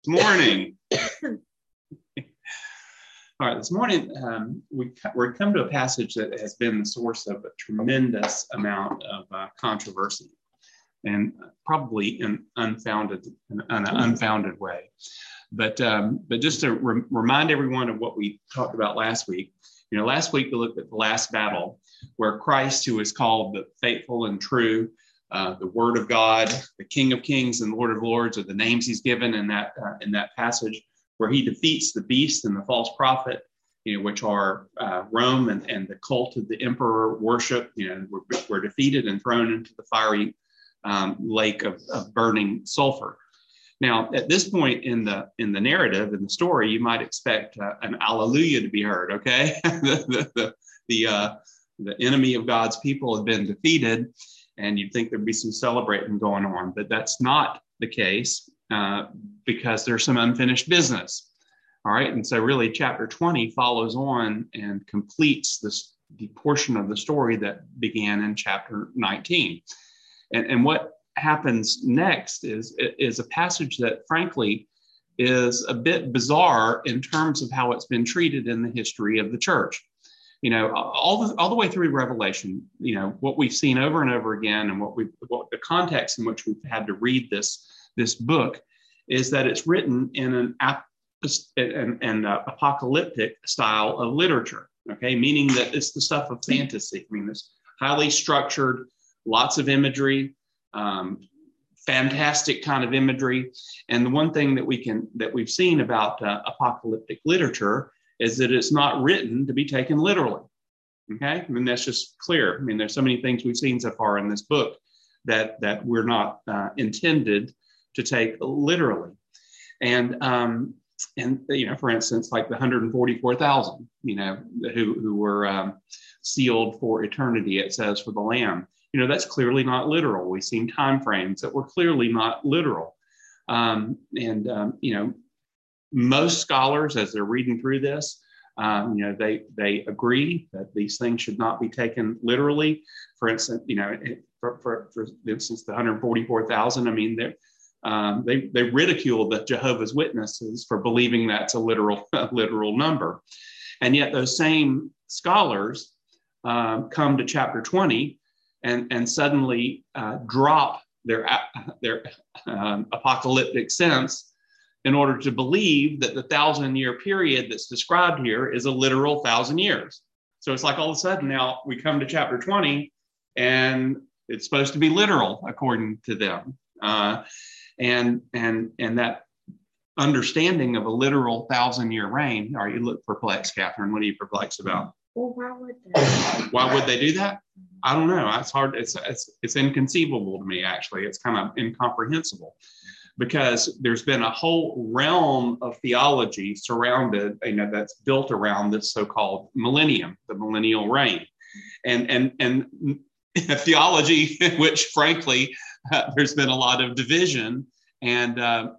Morning. All right, this morning we're come to a passage that has been the source of a tremendous amount of controversy, and probably in an unfounded way. But just to remind everyone of what we talked about last week. Last week we looked at the last battle, where Christ, who is called the faithful and true, the Word of God, the King of Kings and Lord of Lords, are the names he's given in that passage, where he defeats the beast and the false prophet, which are Rome and the cult of the emperor worship. Were defeated and thrown into the fiery lake of burning sulfur. Now, at this point in the narrative, in the story, you might expect an alleluia to be heard. Okay, the enemy of God's people have been defeated, and you'd think there'd be some celebrating going on, but that's not the case because there's some unfinished business. All right, and so really chapter 20 follows on and completes the portion of the story that began in chapter 19. And what happens next is a passage that, frankly, is a bit bizarre in terms of how it's been treated in the history of the church. All the way through Revelation, what we've seen over and over again, and what the context in which we've had to read this book is that it's written in an apocalyptic style of literature. Okay, meaning that it's the stuff of fantasy. I mean, it's highly structured, lots of imagery, fantastic kind of imagery. And the one thing that we've seen about apocalyptic literature is that it's not written to be taken literally. Okay, I mean, that's just clear. I mean, there's so many things we've seen so far in this book that we're not intended to take literally. And for instance, like the 144,000, who were sealed for eternity, it says, for the Lamb. That's clearly not literal. We've seen time frames that were clearly not literal. Most scholars, as they're reading through this, they agree that these things should not be taken literally. For instance, for instance, the 144,000. I mean, they ridicule the Jehovah's Witnesses for believing that's a literal number, and yet those same scholars come to chapter 20 and suddenly drop their apocalyptic sense in order to believe that the 1,000-year period that's described here is a literal 1,000 years. So it's like all of a sudden now we come to chapter 20 and it's supposed to be literal according to them. And that understanding of a literal 1,000-year reign. All right, you look perplexed, Catherine. What are you perplexed about? Well, why would they do that? I don't know. It's hard. It's inconceivable to me, actually. It's kind of incomprehensible, because there's been a whole realm of theology surrounded, that's built around this so-called millennium, the millennial reign, and theology in which, frankly, there's been a lot of division and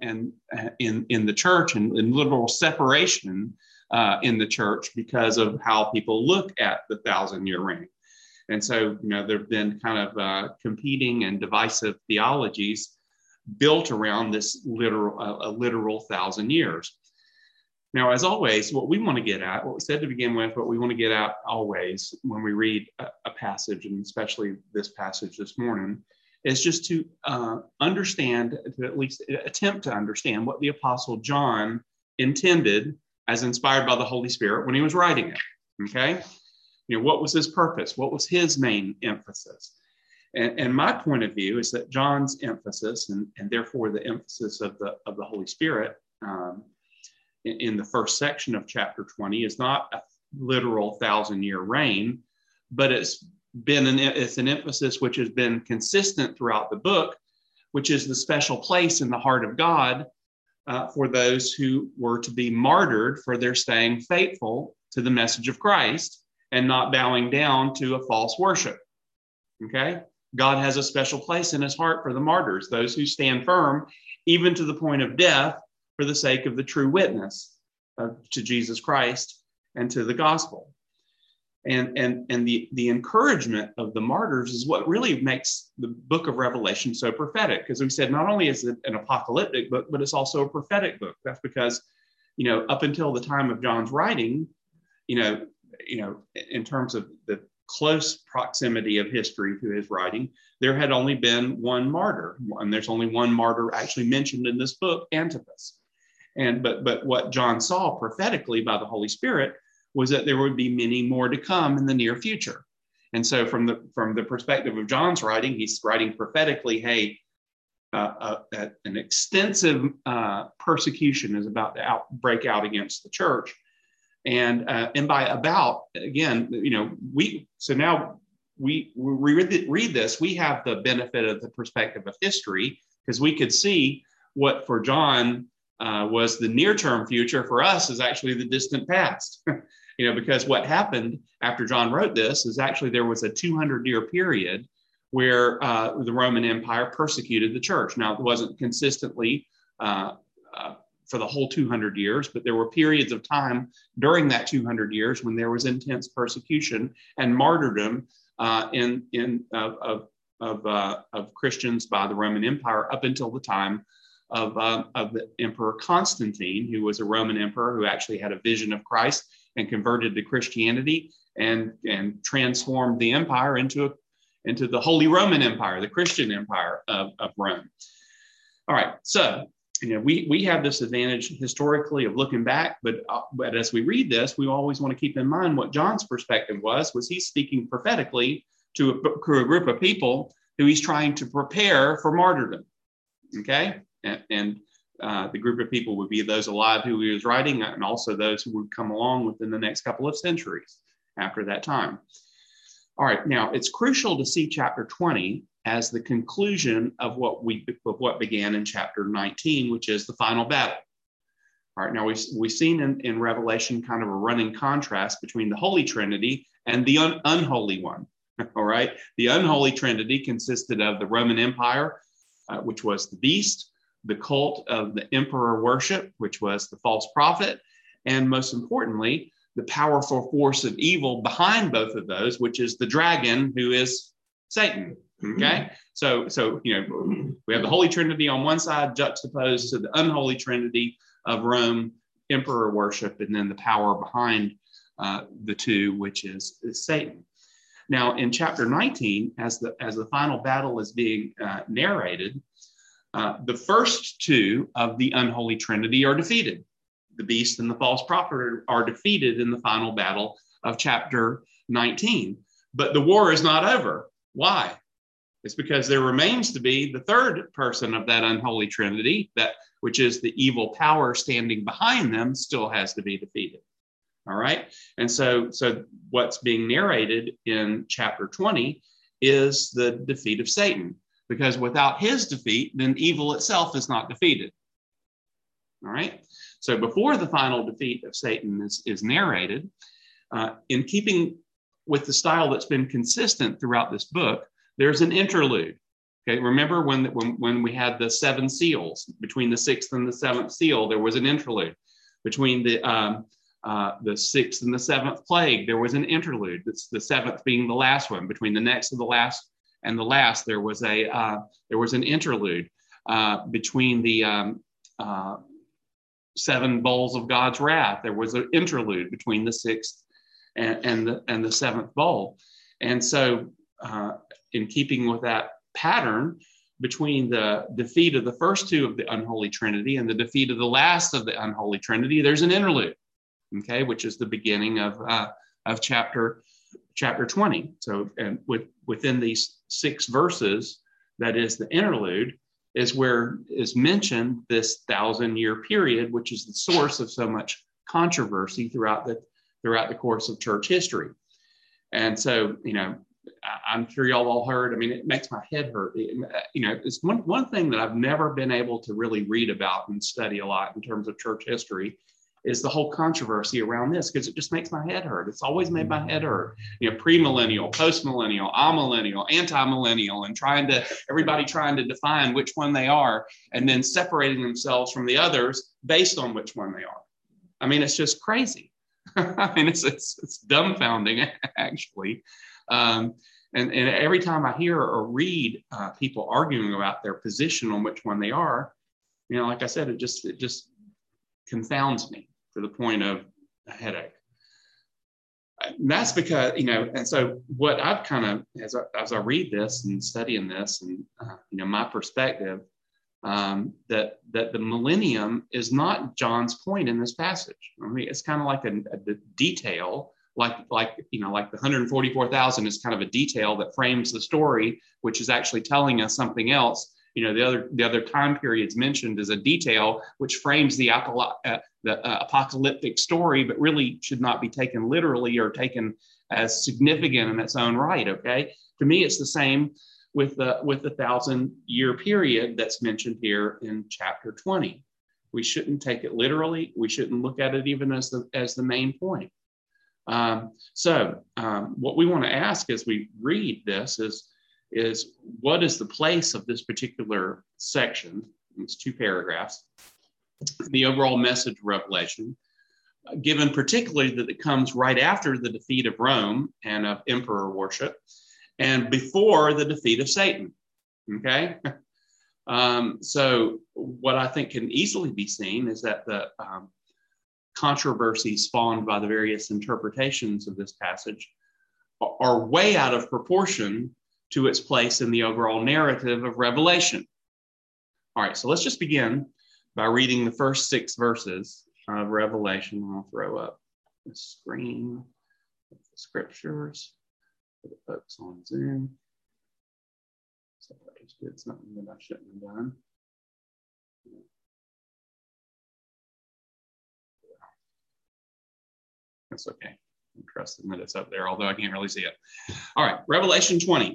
in the church and literal separation in the church because of how people look at the 1,000-year reign. And so, there have been kind of competing and divisive theologies built around this literal 1,000 years. Now, as always, what we want to get at, what we said to begin with, what we want to get at always when we read a passage, and especially this passage this morning, is just to understand, to at least attempt to understand what the Apostle John intended as inspired by the Holy Spirit when he was writing it. Okay? What was his purpose? What was his main emphasis? And my point of view is that John's emphasis, and therefore the emphasis of the Holy Spirit in the first section of chapter 20, is not a literal 1,000-year reign, but it's an emphasis which has been consistent throughout the book, which is the special place in the heart of God for those who were to be martyred for their staying faithful to the message of Christ and not bowing down to a false worship. Okay? God has a special place in his heart for the martyrs, those who stand firm, even to the point of death, for the sake of the true witness to Jesus Christ and to the gospel. And the encouragement of the martyrs is what really makes the book of Revelation so prophetic, because we said not only is it an apocalyptic book, but it's also a prophetic book. That's because, up until the time of John's writing, in terms of the close proximity of history to his writing, there had only been one martyr, and there's only one martyr actually mentioned in this book, Antipas. But what John saw prophetically by the Holy Spirit was that there would be many more to come in the near future. And so from the perspective of John's writing, he's writing prophetically, hey, an extensive persecution is about to break out against the church. And by about, again, now we read this, we have the benefit of the perspective of history, because we could see what for John was the near-term future, for us is actually the distant past. Because what happened after John wrote this is actually there was a 200-year period where the Roman Empire persecuted the church. Now, it wasn't consistently for the whole 200 years, but there were periods of time during that 200 years when there was intense persecution and martyrdom of Christians by the Roman Empire up until the time of the Emperor Constantine, who was a Roman emperor who actually had a vision of Christ and converted to Christianity and transformed the empire into the Holy Roman Empire, the Christian Empire of Rome. All right, so we have this advantage historically of looking back, but as we read this, we always want to keep in mind what John's perspective was he's speaking prophetically to a group of people who he's trying to prepare for martyrdom. Okay, and the group of people would be those alive who he was writing, and also those who would come along within the next couple of centuries after that time. All right, now it's crucial to see chapter 20 as the conclusion of what began in chapter 19, which is the final battle. All right, now we've seen in Revelation kind of a running contrast between the Holy Trinity and the unholy one. All right, the unholy Trinity consisted of the Roman Empire, which was the beast, the cult of the emperor worship, which was the false prophet, and most importantly, the powerful force of evil behind both of those, which is the dragon, who is Satan. Okay, so we have the Holy Trinity on one side juxtaposed to the unholy Trinity of Rome, emperor worship, and then the power behind the two, which is Satan. Now, in chapter 19, as the final battle is being narrated, the first two of the unholy Trinity are defeated. The beast and the false prophet are defeated in the final battle of chapter 19. But the war is not over. Why? It's because there remains to be the third person of that unholy Trinity, which is the evil power standing behind them, still has to be defeated. All right. And so what's being narrated in chapter 20 is the defeat of Satan, because without his defeat, then evil itself is not defeated. All right. So before the final defeat of Satan is narrated, in keeping with the style that's been consistent throughout this book, there's an interlude. Okay, remember when we had the seven seals, between the sixth and the seventh seal, there was an interlude. Between the sixth and the seventh plague, there was an interlude. It's the seventh being the last one. Between the next of the last and the last, there was an interlude. Between the seven bowls of God's wrath, there was an interlude between the sixth and the seventh bowl. And so, in keeping with that pattern, between the defeat of the first two of the unholy Trinity and the defeat of the last of the unholy Trinity, there's an interlude, okay, which is the beginning of chapter 20. So, and within these 6 verses, that is the interlude, is where is mentioned this 1,000-year period, which is the source of so much controversy throughout the course of church history. And so, I'm sure y'all all heard, it makes my head hurt. It's one thing that I've never been able to really read about and study a lot in terms of church history is the whole controversy around this, because it just makes my head hurt. It's always made my head hurt. Premillennial, postmillennial, amillennial, anti-millennial, and everybody trying to define which one they are, and then separating themselves from the others based on which one they are. It's just crazy. I mean, it's dumbfounding, actually. And every time I hear or read people arguing about their position on which one they are, like I said, it just confounds me to the point of a headache. And that's because, and so what I've kind of, as I read this and studying this and, my perspective, that the millennium is not John's point in this passage. I mean, it's kind of like a detail, like the 144,000 is kind of a detail that frames the story, which is actually telling us something else. The other time periods mentioned as a detail, which frames the apocalyptic story, but really should not be taken literally or taken as significant in its own right. Okay, to me, it's the same with the 1,000-year period that's mentioned here in chapter 20. We shouldn't take it literally. We shouldn't look at it even as the main point. So what we want to ask as we read this is what is the place of this particular section? It's 2 paragraphs. The overall message of Revelation, given particularly that it comes right after the defeat of Rome and of emperor worship, and before the defeat of Satan. Okay. So what I think can easily be seen is that the controversy spawned by the various interpretations of this passage are way out of proportion to its place in the overall narrative of Revelation. All right, so let's just begin by reading the first 6 verses of Revelation. I'll throw up the screen of the scriptures for the folks on Zoom. So I just did something that I shouldn't have done. That's okay. I'm trusting that it's up there, although I can't really see it. All right, Revelation 20.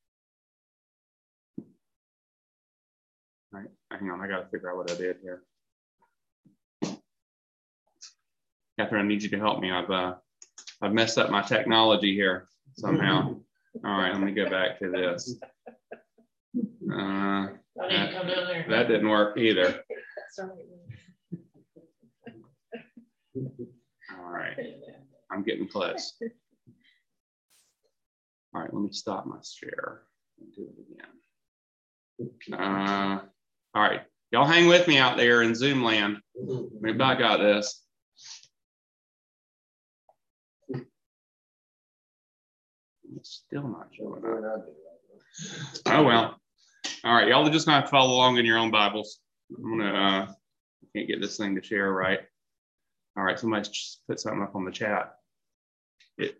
All right, hang on. I got to figure out what I did here. Catherine, I need you to help me. I've messed up my technology here somehow. All right, let me go back to this. That didn't work either. All right, I'm getting close. All right, let me stop my share and do it again. All right, y'all hang with me out there in Zoom land. Maybe I got this. It's still not showing up. Oh, well. All right, y'all are just going to have to follow along in your own Bibles. I'm going to, can't get this thing to share right. All right, somebody just put something up on the chat. It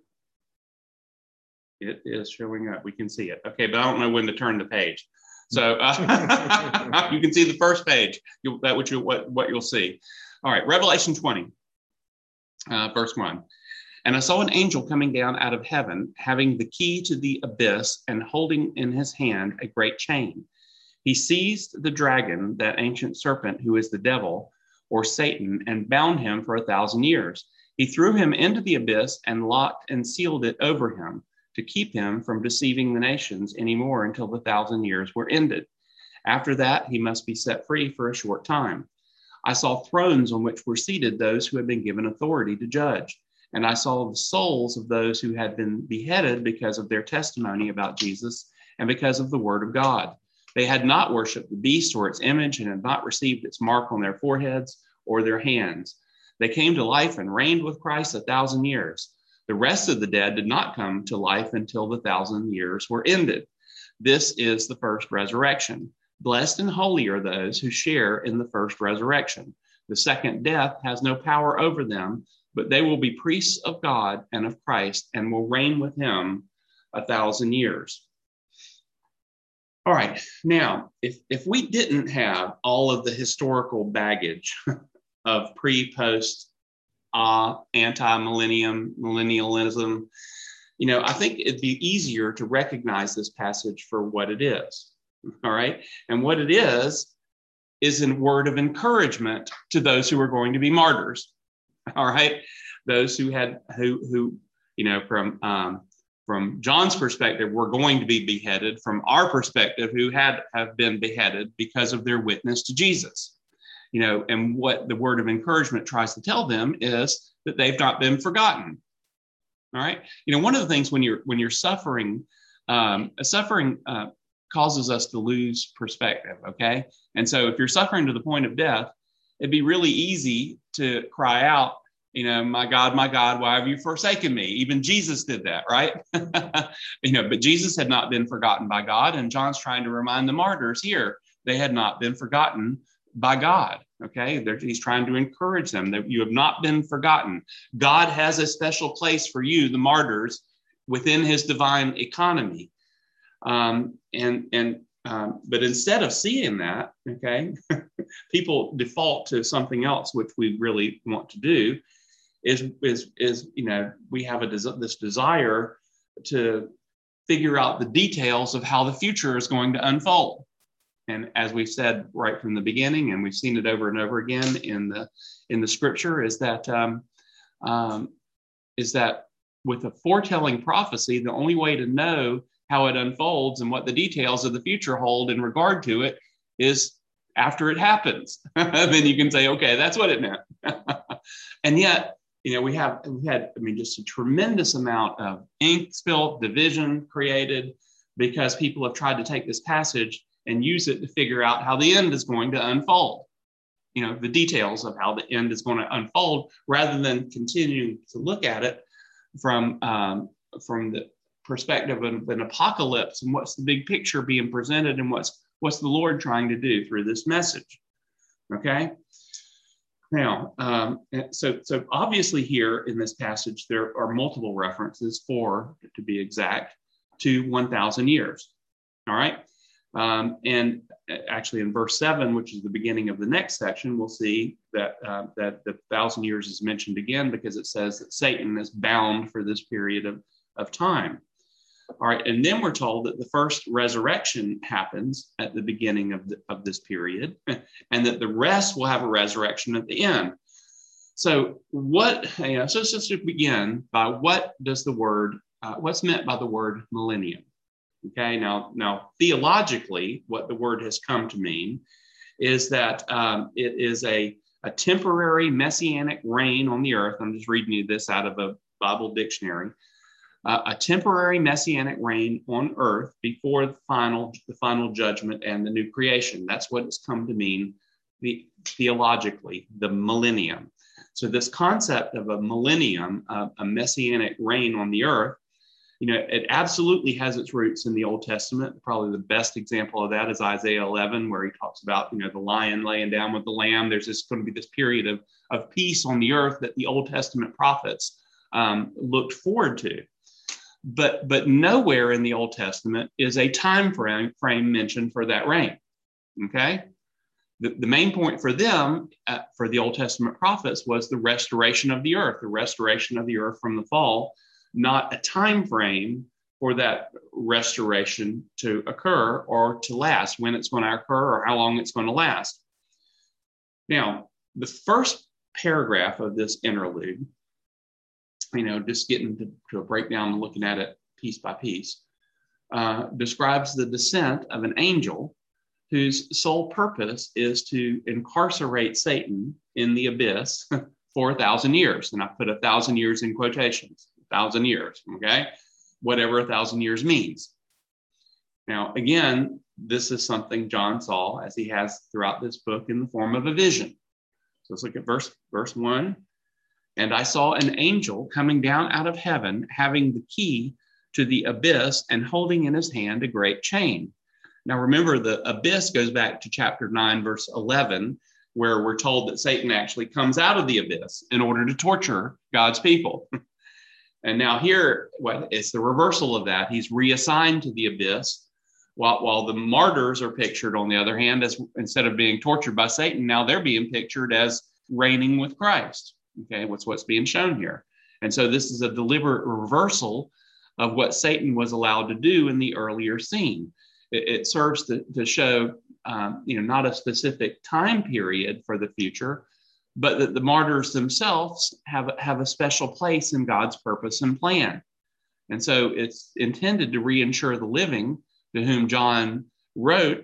is showing up. We can see it. Okay, but I don't know when to turn the page. So you can see the first page. What you'll see. All right, Revelation 20, verse 1. And I saw an angel coming down out of heaven, having the key to the abyss and holding in his hand a great chain. He seized the dragon, that ancient serpent who is the devil, or Satan, and bound him for 1,000 years. He threw him into the abyss and locked and sealed it over him to keep him from deceiving the nations anymore until the 1,000 years were ended. After that, he must be set free for a short time. I saw thrones on which were seated those who had been given authority to judge. And I saw the souls of those who had been beheaded because of their testimony about Jesus and because of the word of God. They had not worshipped the beast or its image and had not received its mark on their foreheads or their hands. They came to life and reigned with Christ 1,000 years. The rest of the dead did not come to life until the 1,000 years were ended. This is the first resurrection. Blessed and holy are those who share in the first resurrection. The second death has no power over them, but they will be priests of God and of Christ and will reign with him 1,000 years. All right. Now, if we didn't have all of the historical baggage of pre-post anti-millennium, millennialism, I think it'd be easier to recognize this passage for what it is. All right. And what it is a word of encouragement to those who are going to be martyrs. All right. Those who from John's perspective, were going to be beheaded. From our perspective, who have been beheaded because of their witness to Jesus. And what the word of encouragement tries to tell them is that they've not been forgotten. All right. One of the things when you're suffering, suffering causes us to lose perspective. Okay. And so if you're suffering to the point of death, it'd be really easy to cry out, my God, why have you forsaken me? Even Jesus did that, right? But Jesus had not been forgotten by God. And John's trying to remind the martyrs here, they had not been forgotten by God. Okay. He's trying to encourage them that you have not been forgotten. God has a special place for you, the martyrs, within his divine economy. But instead of seeing that, okay, people default to something else, which we really want to do, is we have this desire to figure out the details of how the future is going to unfold. And as we said right from the beginning, and we've seen it over and over again in the scripture, is that with a foretelling prophecy, the only way to know how it unfolds and what the details of the future hold in regard to it is after it happens. Then you can say, okay, that's what it meant. And yet, we had just a tremendous amount of ink spilled, division created, because people have tried to take this passage and use it to figure out how the end is going to unfold. The details of how the end is going to unfold, rather than continuing to look at it from the perspective of an apocalypse and what's the big picture being presented and what's the Lord trying to do through this message. Okay. Now, so obviously here in this passage, there are multiple references, 4 to be exact, to 1,000 years. All right. And actually in verse 7, which is the beginning of the next section, we'll see that the 1,000 years is mentioned again, because it says that Satan is bound for this period of time. All right. And then we're told that the first resurrection happens at the beginning of this period, and that the rest will have a resurrection at the end. So so let's just begin by what's meant by the word millennium. Okay. Now, theologically, what the word has come to mean is that it is a temporary messianic reign on the earth. I'm just reading you this out of a Bible dictionary. A temporary messianic reign on earth before the final judgment and the new creation. That's what it's come to mean theologically, the millennium. So this concept of a millennium, a messianic reign on the earth, it absolutely has its roots in the Old Testament. Probably the best example of that is Isaiah 11, where he talks about, the lion laying down with the lamb. There's going to be this period of peace on the earth that the Old Testament prophets looked forward to. But nowhere in the Old Testament is a time frame mentioned for that reign. Okay? The main point for them, for the Old Testament prophets, was the restoration of the earth from the fall, not a time frame for that restoration to occur or to last, when it's going to occur or how long it's going to last. Now, the first paragraph of this interlude, just getting to a breakdown and looking at it piece by piece, describes the descent of an angel whose sole purpose is to incarcerate Satan in the abyss for 1,000 years. And I put 1,000 years in quotations, 1,000 years, okay? Whatever 1,000 years means. Now, again, this is something John saw, as he has throughout this book, in the form of a vision. So let's look at verse 1. And I saw an angel coming down out of heaven, having the key to the abyss and holding in his hand a great chain. Now, remember, the abyss goes back to chapter 9, verse 11, where we're told that Satan actually comes out of the abyss in order to torture God's people. And now here, it's the reversal of that. He's reassigned to the abyss, while the martyrs are pictured, on the other hand, as instead of being tortured by Satan, now they're being pictured as reigning with Christ. Okay, what's being shown here. And so this is a deliberate reversal of what Satan was allowed to do in the earlier scene. It serves to show, not a specific time period for the future, but that the martyrs themselves have a special place in God's purpose and plan. And so it's intended to reassure the living, to whom John wrote,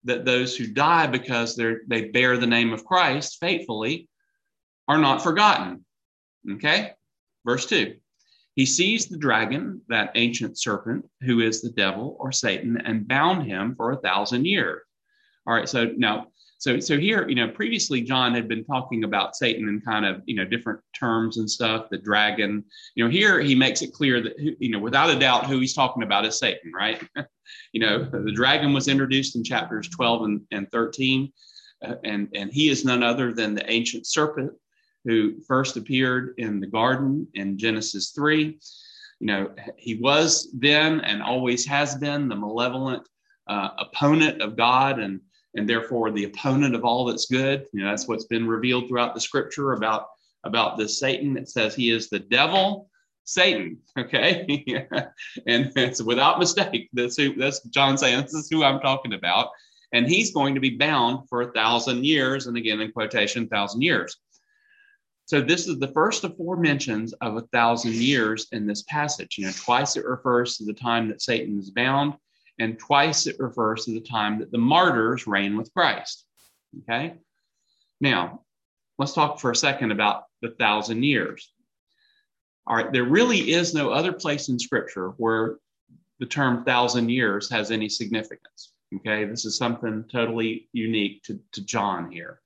that those who die because they bear the name of Christ faithfully are not forgotten. Okay? Verse 2. He seized the dragon, that ancient serpent, who is the devil or Satan, and bound him for 1,000 years. All right, so now, so here, previously John had been talking about Satan in kind of, different terms and stuff, the dragon. Here he makes it clear that, without a doubt, who he's talking about is Satan, right? The dragon was introduced in chapters 12 and 13, and he is none other than the ancient serpent who first appeared in the garden in Genesis 3. He was then and always has been the malevolent opponent of God and therefore the opponent of all that's good. That's what's been revealed throughout the scripture about this Satan. It says he is the devil, Satan. Okay. And it's without mistake. That's John saying, this is who I'm talking about. And he's going to be bound for 1,000 years. And again, in quotation, 1,000 years. So this is the first of 4 mentions of 1,000 years in this passage. Twice it refers to the time that Satan is bound, and twice it refers to the time that the martyrs reign with Christ. Okay? Now, let's talk for a second about the 1,000 years. All right, there really is no other place in Scripture where the term 1,000 years has any significance. Okay? This is something totally unique to John here.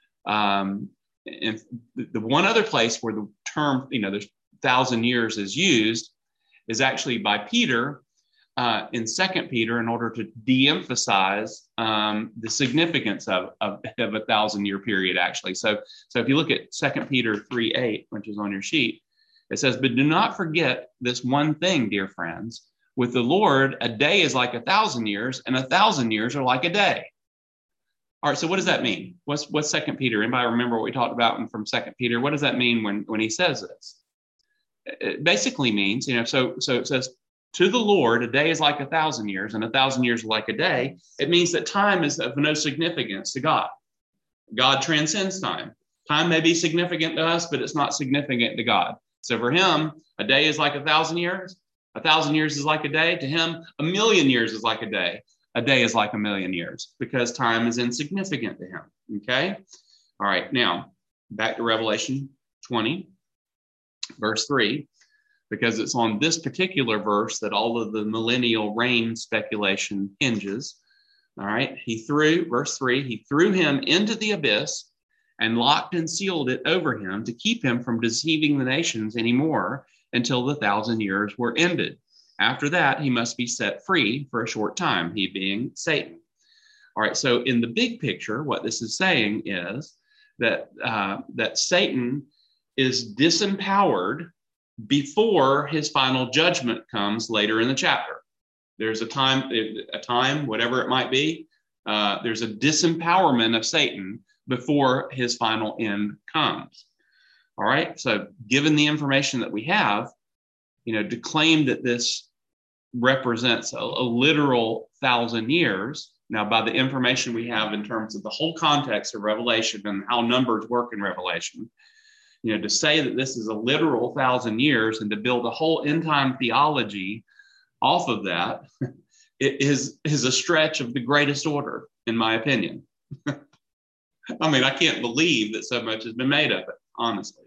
And the one other place where the term, there's 1,000 years is used is actually by Peter in 2 Peter in order to de-emphasize the significance of a 1,000-year period, actually. So if you look at 2 Peter 3:8, which is on your sheet, it says, "But do not forget this one thing, dear friends. With the Lord, a day is like 1,000 years, and 1,000 years are like a day." All right, so what does that mean? What's 2 Peter? Anybody remember what we talked about from 2 Peter? What does that mean when he says this? It basically means, so it says, to the Lord, a day is like 1,000 years, and 1,000 years are like a day. It means that time is of no significance to God. God transcends time. Time may be significant to us, but it's not significant to God. So for him, a day is like 1,000 years. 1,000 years is like a day. To him, 1,000,000 years is like a day. A day is like 1,000,000 years because time is insignificant to him. Okay. All right. Now back to Revelation 20, verse 3, because it's on this particular verse that all of the millennial reign speculation hinges. All right. Verse 3, he threw him into the abyss and locked and sealed it over him to keep him from deceiving the nations anymore until the 1,000 years were ended. After that, he must be set free for a short time, he being Satan. All right, so in the big picture, what this is saying is that Satan is disempowered before his final judgment comes later in the chapter. There's a time, whatever it might be, there's a disempowerment of Satan before his final end comes. All right, so given the information that we have, to claim that this represents a literal 1,000 years. Now, by the information we have in terms of the whole context of Revelation and how numbers work in Revelation, to say that this is a literal 1,000 years and to build a whole end time theology off of that, it is a stretch of the greatest order, in my opinion. I mean, I can't believe that so much has been made of it, honestly.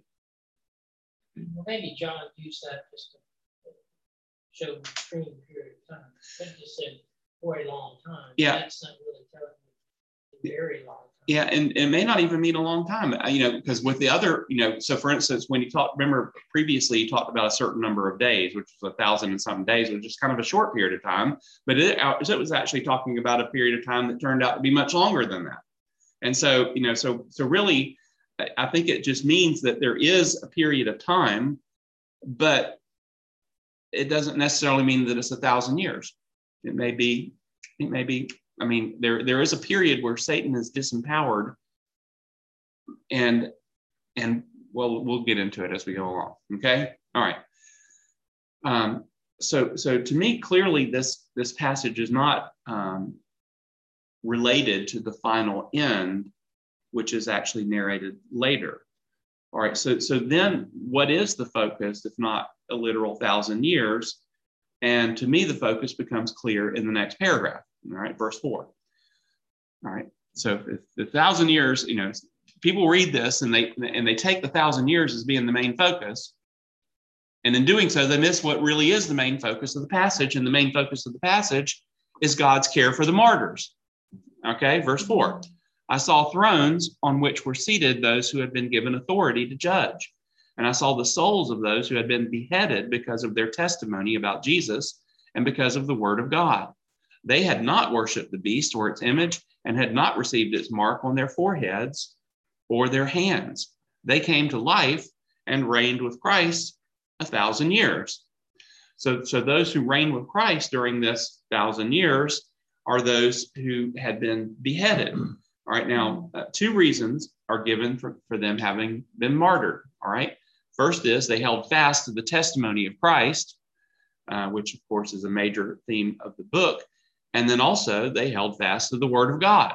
Well, maybe John used that just to show an extreme period of time. They just said for a long time. Yeah. That's not really telling you a very long time. Yeah, and it may not even mean a long time, because with the other, so for instance, when you remember previously you talked about a certain number of days, which was 1,000 and some days, which is kind of a short period of time, but it was actually talking about a period of time that turned out to be much longer than that. And so, so really, I think it just means that there is a period of time, but it doesn't necessarily mean that it's 1,000 years. It may be, I mean, there is a period where Satan is disempowered, and well, we'll get into it as we go along. Okay. All right. So to me, clearly this passage is not related to the final end, which is actually narrated later. All right. So then what is the focus, if not a literal 1,000 years? And to me, the focus becomes clear in the next paragraph. All right. Verse 4. All right. So if the 1,000 years, people read this and they take the 1,000 years as being the main focus. And in doing so, they miss what really is the main focus of the passage. And the main focus of the passage is God's care for the martyrs. Okay, verse 4. I saw thrones on which were seated those who had been given authority to judge. And I saw the souls of those who had been beheaded because of their testimony about Jesus and because of the word of God. They had not worshiped the beast or its image and had not received its mark on their foreheads or their hands. They came to life and reigned with Christ 1,000 years. So those who reign with Christ during this 1,000 years are those who had been beheaded. All right, now, two reasons are given for them having been martyred. All right, first is they held fast to the testimony of Christ, which, of course, is a major theme of the book. And then also they held fast to the word of God.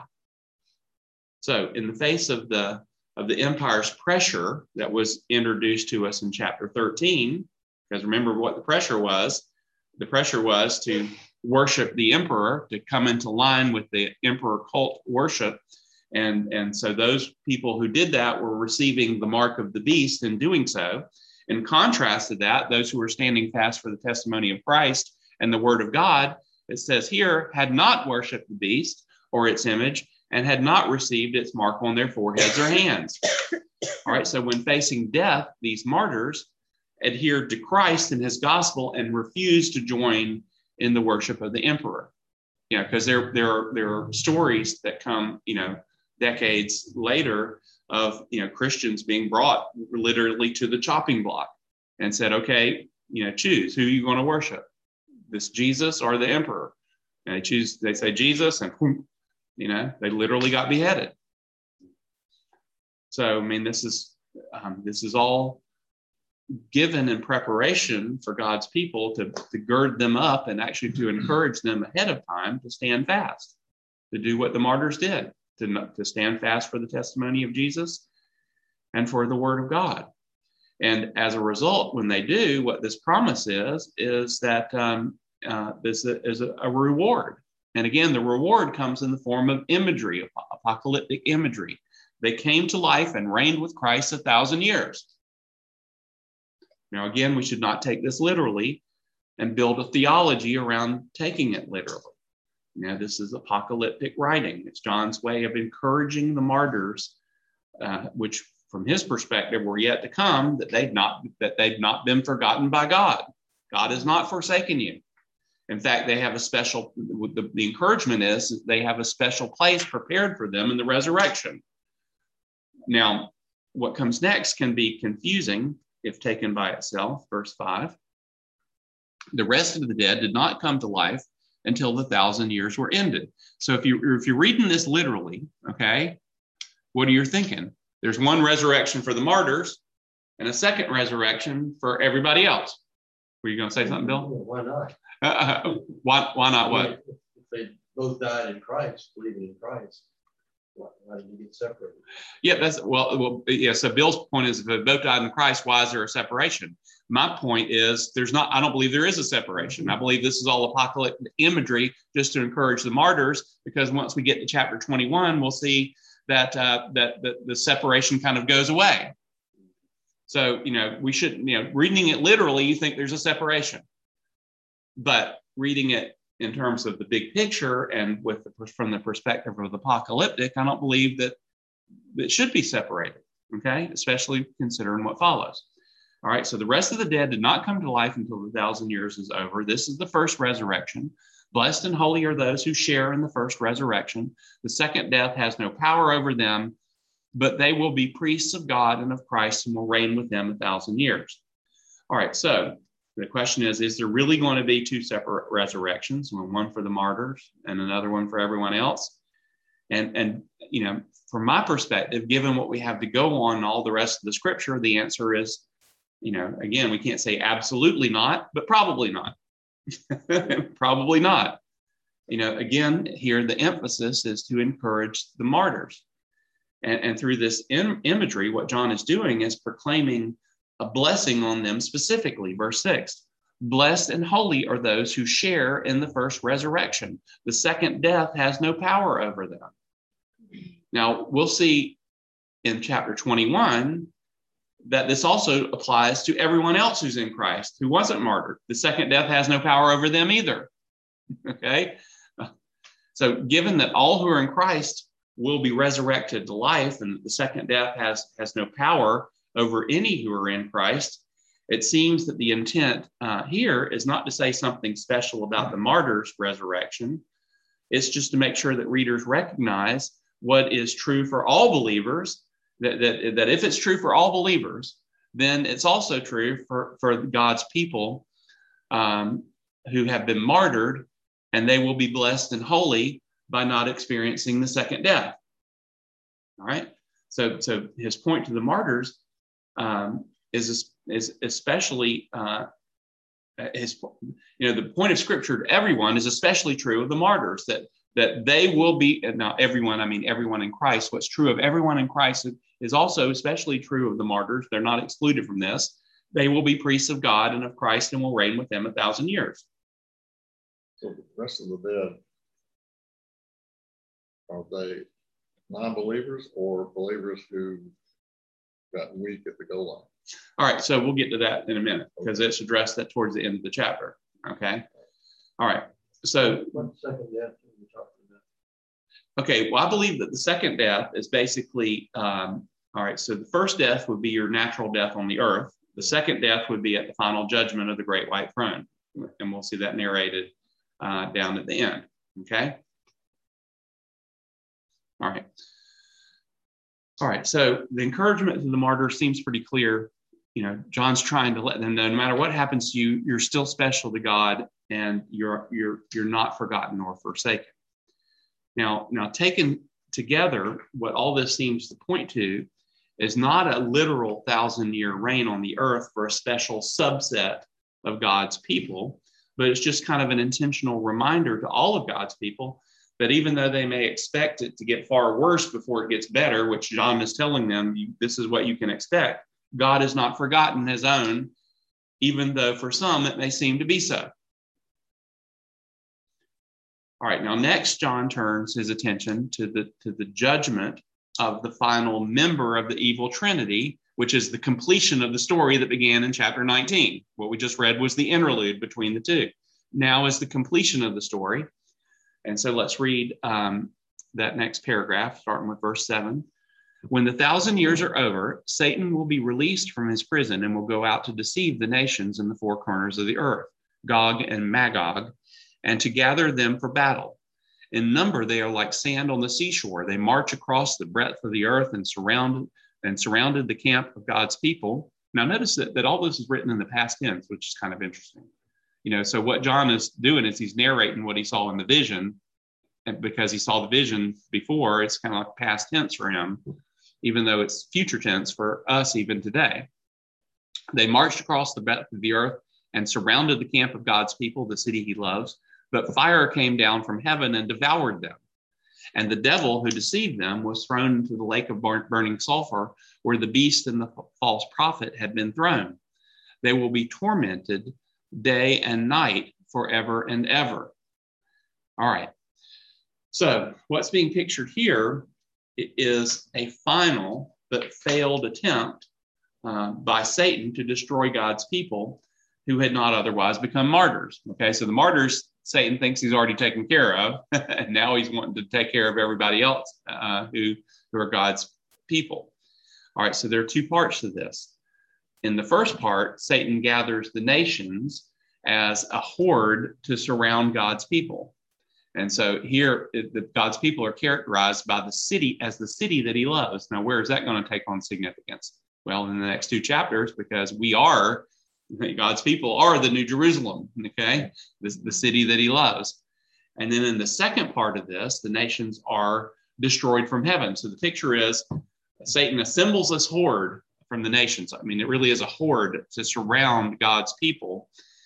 So in the face of the empire's pressure that was introduced to us in chapter 13, because remember what the pressure was. The pressure was to worship the emperor, to come into line with the emperor cult worship. And so those people who did that were receiving the mark of the beast in doing so. In contrast to that, those who were standing fast for the testimony of Christ and the word of God, it says here, had not worshiped the beast or its image and had not received its mark on their foreheads or hands. All right, so when facing death, these martyrs adhered to Christ and his gospel and refused to join in the worship of the emperor. Because there are stories that come, decades later of, Christians being brought literally to the chopping block and said, okay, choose who you're going to worship, this Jesus or the emperor. And they say Jesus, and they literally got beheaded. So, this is all given in preparation for God's people to gird them up and actually to encourage them ahead of time to stand fast, to do what the martyrs did, to stand fast for the testimony of Jesus and for the word of God. And as a result, when they do, what this promise is that this is a reward. And again, the reward comes in the form of imagery, apocalyptic imagery. They came to life and reigned with Christ 1,000 years. Now, again, we should not take this literally and build a theology around taking it literally. This is apocalyptic writing. It's John's way of encouraging the martyrs, which from his perspective were yet to come, that they've not been forgotten by God. God has not forsaken you. In fact, they have a special, the encouragement is they have a special place prepared for them in the resurrection. Now, what comes next can be confusing if taken by itself. Verse 5, the rest of the dead did not come to life until the 1,000 years were ended. So if you're reading this literally, okay, what are you thinking? There's one resurrection for the martyrs and a second resurrection for everybody else. Were you going to say something, Bill? Why not? Why not what? If they both died in Christ, believing in Christ, why did you get separated? Yeah, so Bill's point is, if they both died in Christ, why is there a separation? My point is, I don't believe there is a separation. I believe this is all apocalyptic imagery just to encourage the martyrs, because once we get to chapter 21, we'll see that the separation kind of goes away. So, we should, reading it literally, you think there's a separation. But reading it in terms of the big picture and from the perspective of the apocalyptic, I don't believe that it should be separated, okay? Especially considering what follows. All right, so the rest of the dead did not come to life until the 1,000 years is over. This is the first resurrection. Blessed and holy are those who share in the first resurrection. The second death has no power over them, but they will be priests of God and of Christ and will reign with them 1,000 years. All right, so the question is there really going to be two separate resurrections, one for the martyrs and another one for everyone else? And from my perspective, given what we have to go on all the rest of the scripture, the answer is, again, we can't say absolutely not, but probably not. Probably not. Again, here the emphasis is to encourage the martyrs. And through this imagery, what John is doing is proclaiming a blessing on them specifically. Verse 6, blessed and holy are those who share in the first resurrection. The second death has no power over them. Now, we'll see in chapter 21 that this also applies to everyone else who's in Christ who wasn't martyred. The second death has no power over them either. Okay? So given that all who are in Christ will be resurrected to life and the second death has no power over any who are in Christ, it seems that the intent here is not to say something special about the martyrs' resurrection. It's just to make sure that readers recognize what is true for all believers, that if it's true for all believers, then it's also true for God's people who have been martyred, and they will be blessed and holy by not experiencing the second death. All right. So his point to the martyrs is especially the point of Scripture to everyone is especially true of the martyrs, that they will be, and now everyone, I mean everyone in Christ. What's true of everyone in Christ is also especially true of the martyrs. They're not excluded from this. They will be priests of God and of Christ and will reign with him 1,000 years. So the rest of the dead, are they non-believers or believers who got weak at the goal line? All right, so we'll get to that in a minute because it's addressed that towards the end of the chapter. Okay. All right. So What second death are you talking about? Okay, well, I believe that the second death is basically, all right, so the first death would be your natural death on the earth. The second death would be at the final judgment of the great white throne. And we'll see that narrated down at the end. Okay. All right. All right. So the encouragement to the martyrs seems pretty clear. John's trying to let them know no matter what happens to you, you're still special to God and you're not forgotten or forsaken. Now taken together, what all this seems to point to is not a literal 1,000-year reign on the earth for a special subset of God's people, but it's just kind of an intentional reminder to all of God's people that even though they may expect it to get far worse before it gets better, which John is telling them, this is what you can expect, God has not forgotten his own, even though for some it may seem to be so. All right, now next John turns his attention to the judgment of the final member of the evil trinity, which is the completion of the story that began in chapter 19. What we just read was the interlude between the two. Now is the completion of the story. And so let's read that next paragraph, starting with verse 7. When the 1,000 years are over, Satan will be released from his prison and will go out to deceive the nations in the four corners of the earth, Gog and Magog, and to gather them for battle. In number, they are like sand on the seashore. They march across the breadth of the earth and surrounded the camp of God's people. Now, notice that all this is written in the past tense, which is kind of interesting. So what John is doing is he's narrating what he saw in the vision, and because he saw the vision before, it's kind of like past tense for him, even though it's future tense for us even today. They marched across the breadth of the earth and surrounded the camp of God's people, the city he loves. But fire came down from heaven and devoured them. And the devil who deceived them was thrown into the lake of burning sulfur, where the beast and the false prophet had been thrown. They will be tormented day and night forever and ever. All right. So what's being pictured here is a final but failed attempt by Satan to destroy God's people who had not otherwise become martyrs. Okay, so the martyrs, Satan thinks he's already taken care of, and now he's wanting to take care of everybody else who are God's people. All right, so there are two parts to this. In the first part, Satan gathers the nations as a horde to surround God's people. And so here, God's people are characterized by the city as the city that he loves. Now, where is that going to take on significance? Well, in the next two chapters, because God's people are the New Jerusalem, okay? The city that he loves. And then in the second part of this, the nations are destroyed from heaven. So the picture is Satan assembles this horde from the nations. I mean, it really is a horde to surround God's people.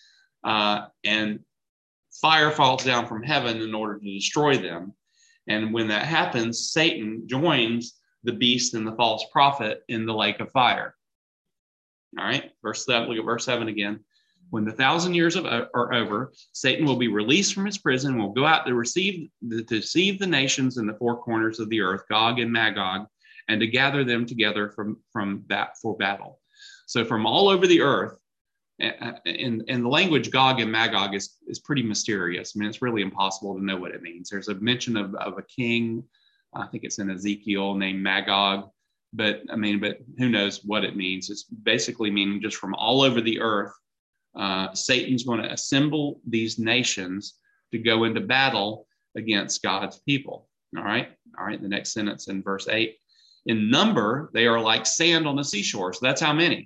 And fire falls down from heaven in order to destroy them. And when that happens, Satan joins the beast and the false prophet in the lake of fire. All right, verse 7, look at verse 7 again. When the 1,000 years are over, Satan will be released from his prison, will go out to deceive the nations in the four corners of the earth, Gog and Magog, and to gather them together for battle. So from all over the earth, and the language Gog and Magog is pretty mysterious. I mean, it's really impossible to know what it means. There's a mention of a king, I think it's in Ezekiel, named Magog, but who knows what it means. It's basically meaning just from all over the earth, Satan's going to assemble these nations to go into battle against God's people. All right. The next sentence in verse 8. In number, they are like sand on the seashore. So that's how many.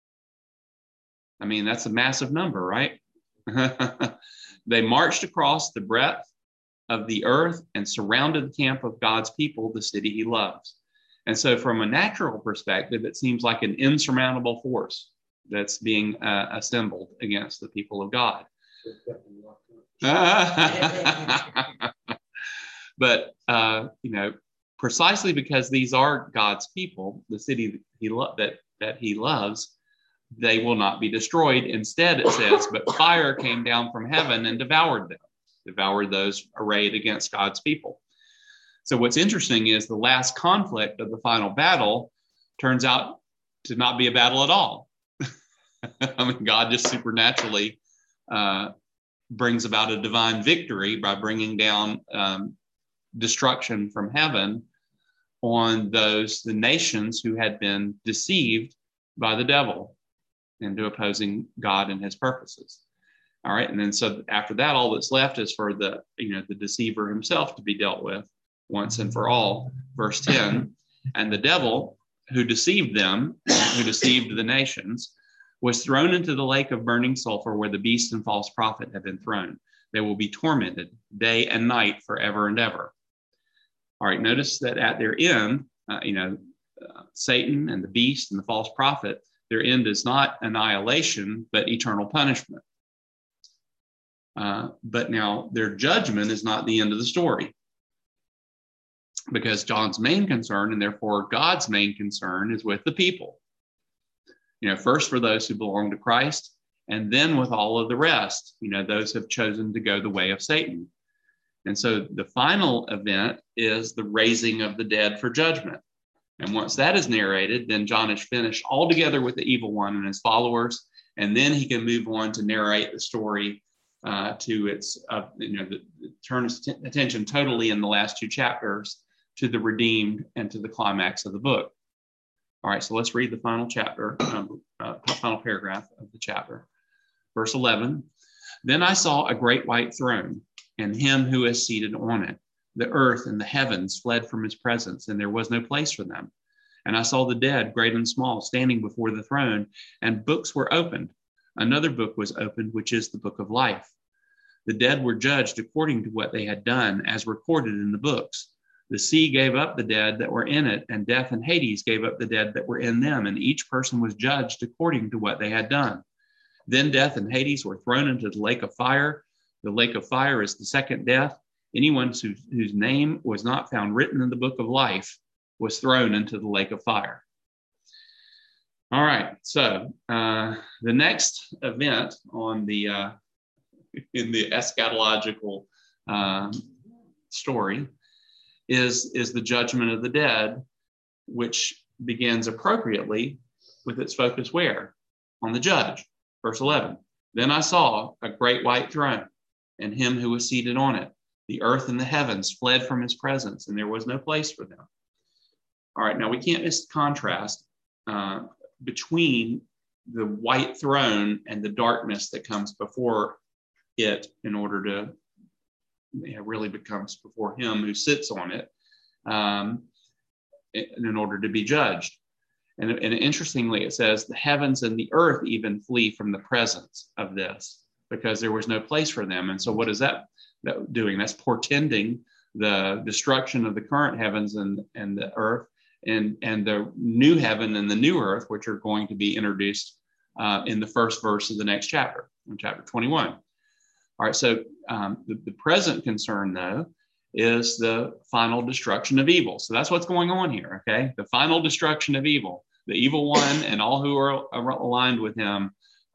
I mean, that's a massive number, right? They marched across the breadth of the earth and surrounded the camp of God's people, the city he loves. And so from a natural perspective, it seems like an insurmountable force that's being assembled against the people of God. But, precisely because these are God's people, the city that he loves, they will not be destroyed. Instead, it says, but fire came down from heaven and devoured those arrayed against God's people. So what's interesting is the last conflict of the final battle turns out to not be a battle at all. I mean, God just supernaturally brings about a divine victory by bringing down destruction from heaven on the nations who had been deceived by the devil into opposing God and his purposes. All right. And then so after that, all that's left is for the deceiver himself to be dealt with once and for all. Verse 10, and the devil who deceived them, who deceived the nations, was thrown into the lake of burning sulfur where the beast and false prophet have been thrown. They will be tormented day and night forever and ever. All right. Notice that at their end, Satan and the beast and the false prophet, their end is not annihilation, but eternal punishment. But now their judgment is not the end of the story, because John's main concern, and therefore God's main concern, is with the people. First for those who belong to Christ, and then with all of the rest, those who have chosen to go the way of Satan. And so the final event is the raising of the dead for judgment. And once that is narrated, then John is finished altogether with the evil one and his followers. And then he can move on to narrate the story to its, turn his attention totally in the last two chapters to the redeemed and to the climax of the book. All right, so let's read the final chapter, final paragraph of the chapter. Verse 11, then I saw a great white throne and him who is seated on it. The earth and the heavens fled from his presence, and there was no place for them. And I saw the dead, great and small, standing before the throne, and books were opened. Another book was opened, which is the book of life. The dead were judged according to what they had done, as recorded in the books. The sea gave up the dead that were in it, and death and Hades gave up the dead that were in them, and each person was judged according to what they had done. Then death and Hades were thrown into the lake of fire. The lake of fire is the second death. Anyone whose name was not found written in the book of life was thrown into the lake of fire. All right, so the next event on in the eschatological story is the judgment of the dead, which begins appropriately with its focus where? On the judge. Verse 11, then I saw a great white throne and him who was seated on it. The earth and the heavens fled from his presence, and there was no place for them. All right, now we can't just contrast between the white throne and the darkness that comes before it in order to, really becomes before him who sits on it in order to be judged. And interestingly, it says the heavens and the earth even flee from the presence of this because there was no place for them. And so what is that doing? That's portending the destruction of the current heavens and the earth and the new heaven and the new earth, which are going to be introduced in the first verse of the next chapter, in chapter 21. All right, so the present concern, though, is the final destruction of evil. So that's what's going on here, okay? The final destruction of evil. The evil one and all who are aligned with him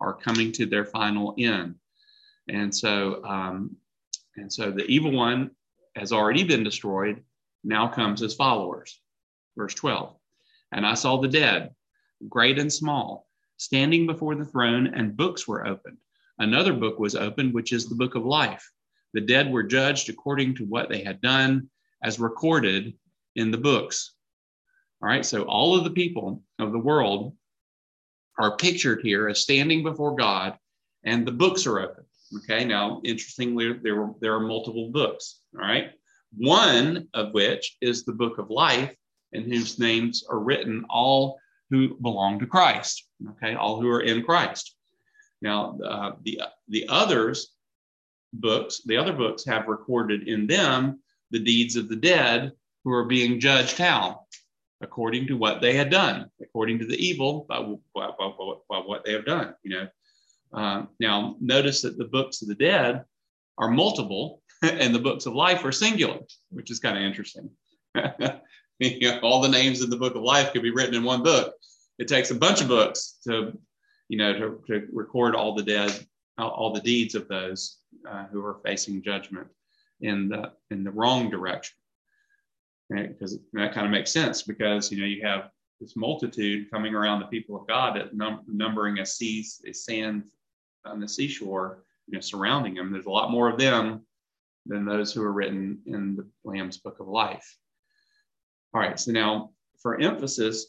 are coming to their final end. And so the evil one has already been destroyed. Now comes his followers. Verse 12. And I saw the dead, great and small, standing before the throne, and books were opened. Another book was opened, which is the book of life. The dead were judged according to what they had done, as recorded in the books. All right, so all of the people of the world are pictured here as standing before God, and the books are open. Okay, now, interestingly, there are multiple books. All right, one of which is the book of life, in whose names are written all who belong to Christ. Okay, all who are in Christ. Now, the other books have recorded in them the deeds of the dead who are being judged how? According to what they had done, according to the evil by what they have done. Now, notice that the books of the dead are multiple, and the books of life are singular, which is kind of interesting. All the names in the book of life could be written in one book. It takes a bunch of books to record all the dead, all the deeds of those who are facing judgment in the wrong direction. Right? Because that kind of makes sense, because you have this multitude coming around the people of God, at numbering as sand on the seashore, surrounding them. There's a lot more of them than those who are written in the Lamb's book of life. All right, so now for emphasis,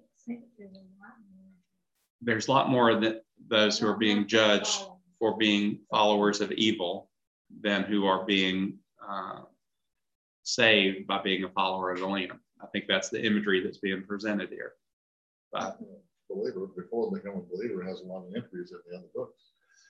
there's a lot more of those who are being judged for being followers of evil than who are being saved by being a follower of the Lamb. I think that's the imagery that's being presented here. But believer, before becoming a believer, has a lot of entries in the other books.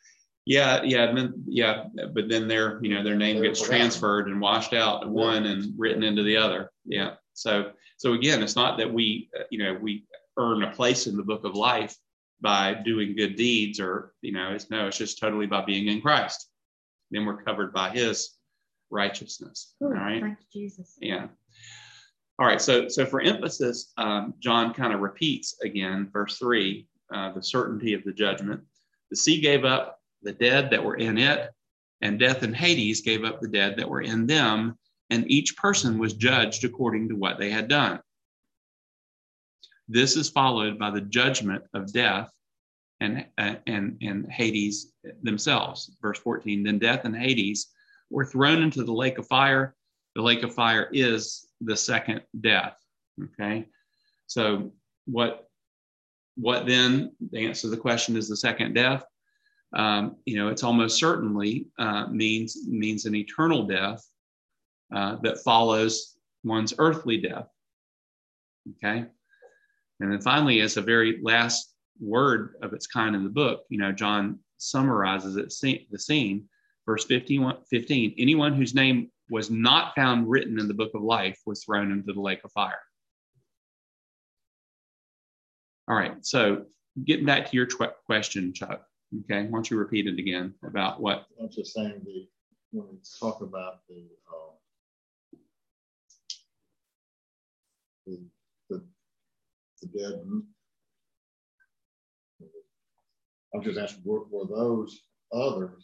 But then their name gets transferred and washed out to one and written into the other. Yeah. So again, it's not that we earn a place in the book of life by doing good deeds, or it's just totally by being in Christ. Then we're covered by His righteousness. Ooh, all right. Thank you, Jesus. Yeah. All right. So for emphasis, John kind of repeats again, verse 3, the certainty of the judgment. The sea gave up the dead that were in it, and death and Hades gave up the dead that were in them, and each person was judged according to what they had done. This is followed by the judgment of death and Hades themselves. Verse 14, then death and Hades were thrown into the lake of fire. The lake of fire is the second death. Okay, so what then? The answer to the question is the second death. It's almost certainly means an eternal death that follows one's earthly death. Okay, and then finally, as a very last word of its kind in the book, John summarizes the scene. Verse 15, anyone whose name was not found written in the book of life was thrown into the lake of fire. All right, so getting back to your question, Chuck, okay, why don't you repeat it again about what? I'm just saying when we talk about the dead, I'm just asking, were those others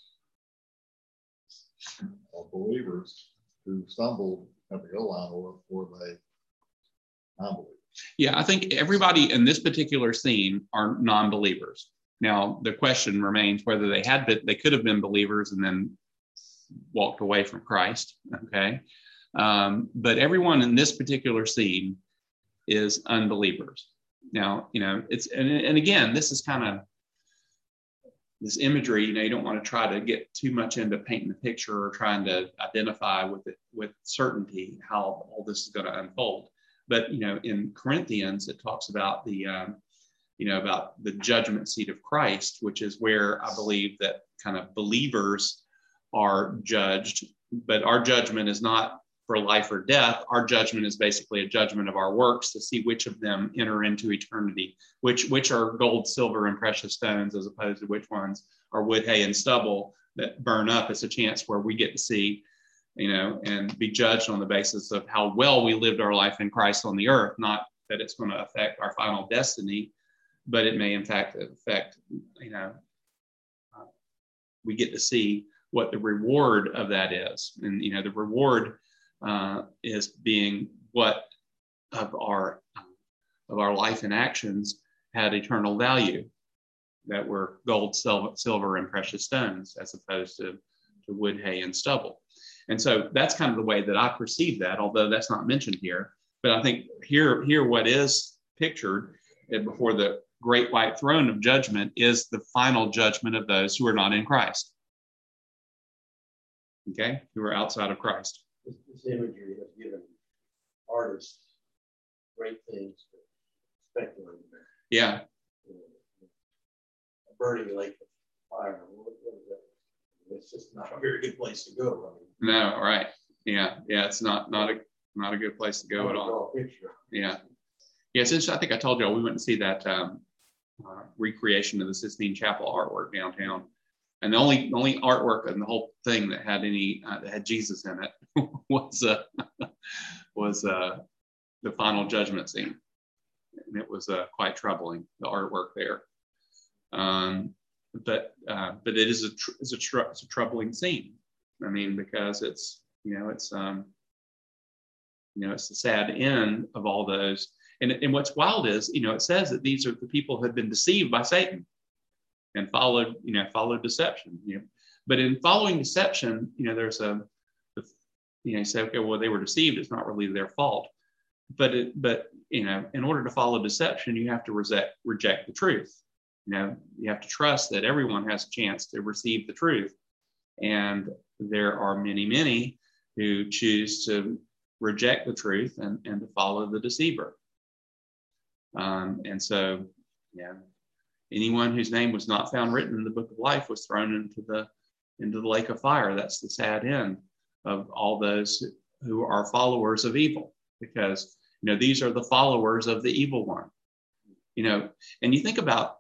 or believers who stumbled at the goal line, or were they non-believers? Yeah, I think everybody in this particular scene are non-believers. Now, the question remains whether they could have been believers and then walked away from Christ. Okay, but everyone in this particular scene is unbelievers. Now, it's and again, this is kind of this imagery. You don't want to try to get too much into painting the picture or trying to identify with certainty how all this is going to unfold. But in Corinthians, it talks about about the judgment seat of Christ, which is where I believe that kind of believers are judged. But our judgment is not for life or death. Our judgment is basically a judgment of our works to see which of them enter into eternity, which are gold, silver, and precious stones, as opposed to which ones are wood, hay, and stubble that burn up. It's a chance where we get to see, and be judged on the basis of how well we lived our life in Christ on the earth, not that it's going to affect our final destiny, but it may in fact affect, we get to see what the reward of that is. And, the reward is being what of our life and actions had eternal value, that were gold, silver, and precious stones, as opposed to wood, hay, and stubble. And so that's kind of the way that I perceive that, although that's not mentioned here. But I think here what is pictured before the great white throne of judgment is the final judgment of those who are not in Christ. Okay? Who are outside of Christ. This imagery has given artists great things to speculate about. Yeah. A burning lake of fire. What is that? It's just not a very good place to go. No, right. Yeah. It's not a good place to go at all. Yeah. Since I think I told y'all we went to see that recreation of the Sistine Chapel artwork downtown, and the only artwork in the whole thing that had that had Jesus in it was the final judgment scene, and it was quite troubling, the artwork there. But it is a troubling scene. I mean, because it's the sad end of all those. And what's wild is, it says that these are the people who have been deceived by Satan and followed deception. But in following deception, there's you say, okay, well, they were deceived. It's not really their fault. But in order to follow deception, you have to reject the truth. You have to trust that everyone has a chance to receive the truth. And there are many, many who choose to reject the truth and to follow the deceiver. And so, anyone whose name was not found written in the book of life was thrown into the lake of fire. That's the sad end of all those who are followers of evil, because these are the followers of the evil one. And you think about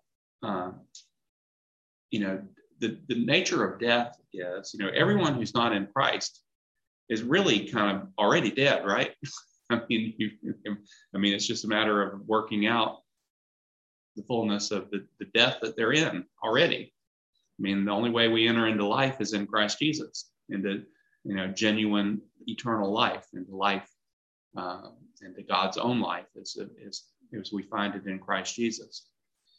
the nature of death is, everyone who's not in Christ is really kind of already dead, right? I mean, it's just a matter of working out the fullness of the death that they're in already. I mean, the only way we enter into life is in Christ Jesus, into genuine eternal life, into life, into God's own life, as we find it in Christ Jesus.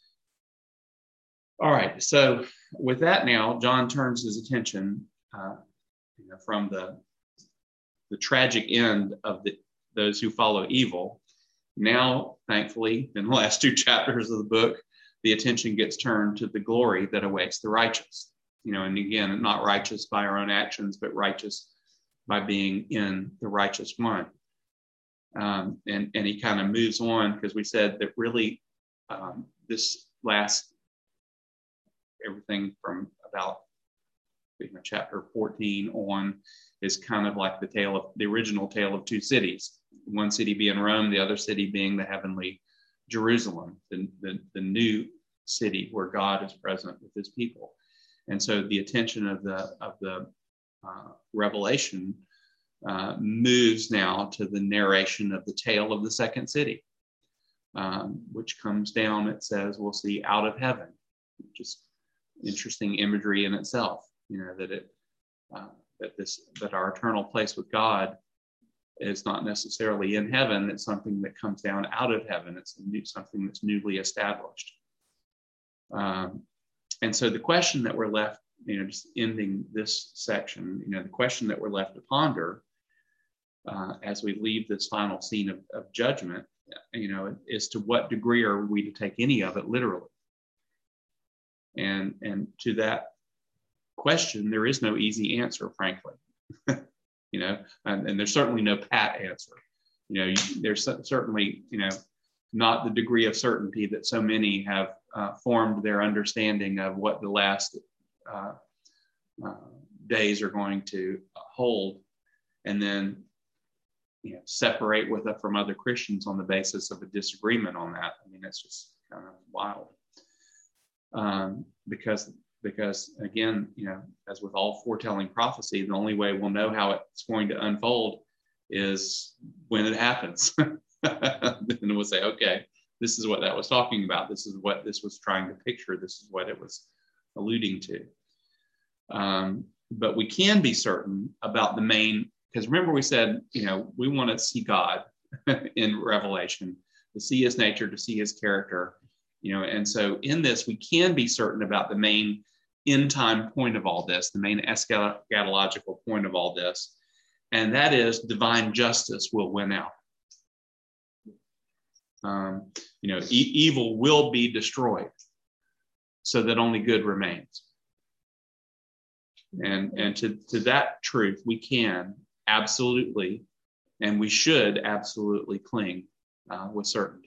All right, so with that now, John turns his attention from the tragic end of those who follow evil. Now, thankfully, in the last 2 chapters of the book, the attention gets turned to the glory that awaits the righteous. And again, not righteous by our own actions, but righteous by being in the righteous one. And he kind of moves on, because we said that really this last, everything from about chapter 14 on is kind of like the original tale of 2 cities. One city being Rome, the other city being the heavenly Jerusalem, the new city where God is present with his people. And so the attention of the Revelation moves now to the narration of the tale of the second city, which comes down, it says, we'll see out of heaven, which is interesting imagery in itself, that our eternal place with God is not necessarily in heaven. It's something that comes down out of heaven. It's something that's newly established. And so the question that we're left, just ending this section, the question that we're left to ponder as we leave this final scene of judgment, is to what degree are we to take any of it literally? And to that question, there is no easy answer, frankly. And there's certainly no pat answer. There's certainly, not the degree of certainty that so many have formed their understanding of what the last days are going to hold, and then separate with it from other Christians on the basis of a disagreement on that. I mean, it's just kind of wild. Because again, as with all foretelling prophecy, the only way we'll know how it's going to unfold is when it happens. Then we'll say, okay, this is what that was talking about. This is what this was trying to picture. This is what it was alluding to. But we can be certain about the main, because remember we said, we want to see God in Revelation, to see his nature, to see his character, and so in this, we can be certain about the main end time point of all this, the main eschatological point of all this, and that is divine justice will win out. Evil will be destroyed so that only good remains. And to that truth, we can absolutely, and we should absolutely cling with certainty.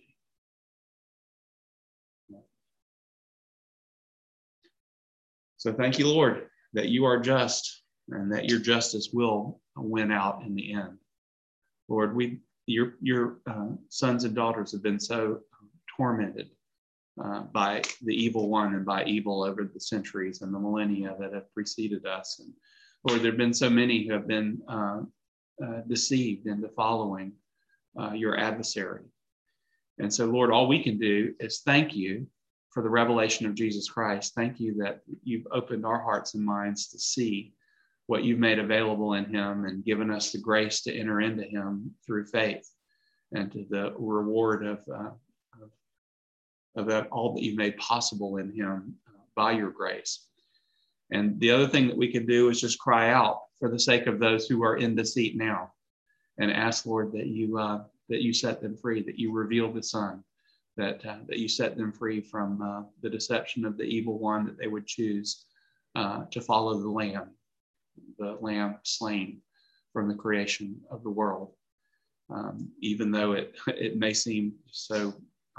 So thank you, Lord, that you are just and that your justice will win out in the end. Lord, your sons and daughters have been so tormented by the evil one and by evil over the centuries and the millennia that have preceded us. And Lord, there have been so many who have been deceived into following your adversary. And so, Lord, all we can do is thank you for the revelation of Jesus Christ. Thank you that you've opened our hearts and minds to see what you've made available in him and given us the grace to enter into him through faith and to the reward of that, all that you've made possible in him by your grace. And the other thing that we can do is just cry out for the sake of those who are in deceit now and ask, Lord, that you set them free, that you reveal the Son, that you set them free from the deception of the evil one, that they would choose to follow the Lamb slain from the creation of the world, even though it may seem so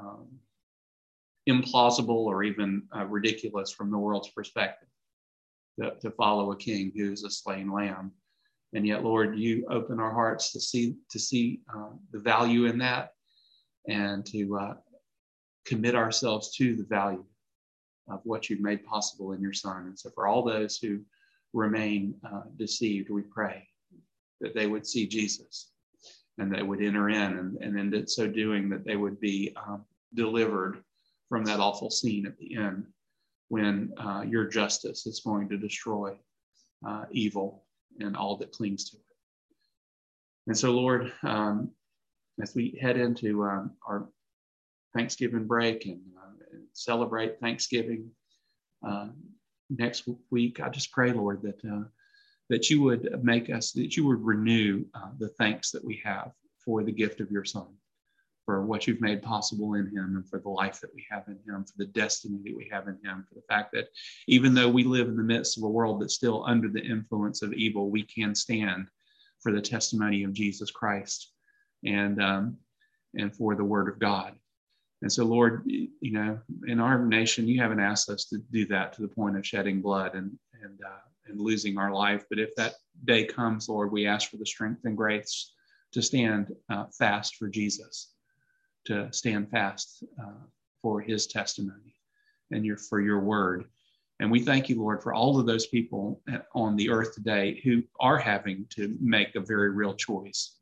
implausible or even ridiculous from the world's perspective to follow a king who is a slain lamb. And yet, Lord, you open our hearts to see the value in that and to commit ourselves to the value of what you've made possible in your Son. And so for all those who remain deceived, we pray that they would see Jesus and they would enter in, and in so doing that they would be delivered from that awful scene at the end when your justice is going to destroy evil and all that clings to it. And so, Lord, as we head into our Thanksgiving break and celebrate Thanksgiving next week, I just pray, Lord, that you would that you would renew the thanks that we have for the gift of your Son, for what you've made possible in him, and for the life that we have in him, for the destiny that we have in him, for the fact that even though we live in the midst of a world that's still under the influence of evil, we can stand for the testimony of Jesus Christ and for the word of God. And so, Lord, in our nation, you haven't asked us to do that to the point of shedding blood and losing our life. But if that day comes, Lord, we ask for the strength and grace to stand fast for Jesus, to stand fast for his testimony and for your word. And we thank you, Lord, for all of those people on the earth today who are having to make a very real choice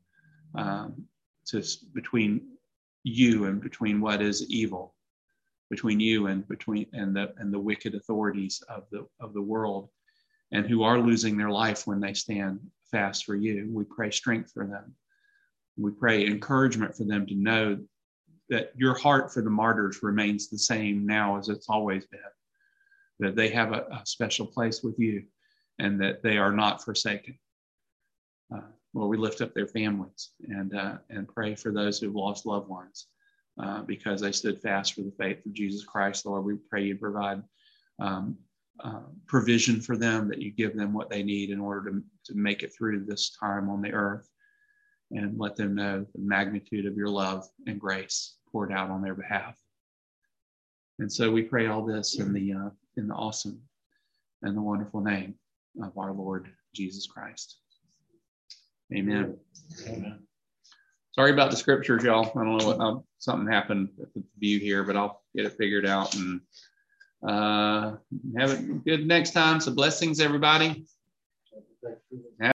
between you and between what is evil, between you and the wicked authorities of the world, and who are losing their life when they stand fast for you. We pray strength for them. We pray encouragement for them to know that your heart for the martyrs remains the same now as it's always been, that they have a special place with you and that they are not forsaken. Lord, we lift up their families and pray for those who've lost loved ones because they stood fast for the faith of Jesus Christ. Lord, we pray you provide provision for them, that you give them what they need in order to make it through this time on the earth, and let them know the magnitude of your love and grace poured out on their behalf. And so we pray all this in the awesome and the wonderful name of our Lord Jesus Christ. Amen. Amen. Sorry about the scriptures, y'all. I don't know what something happened with the view here, but I'll get it figured out and have it good next time. So blessings, everybody.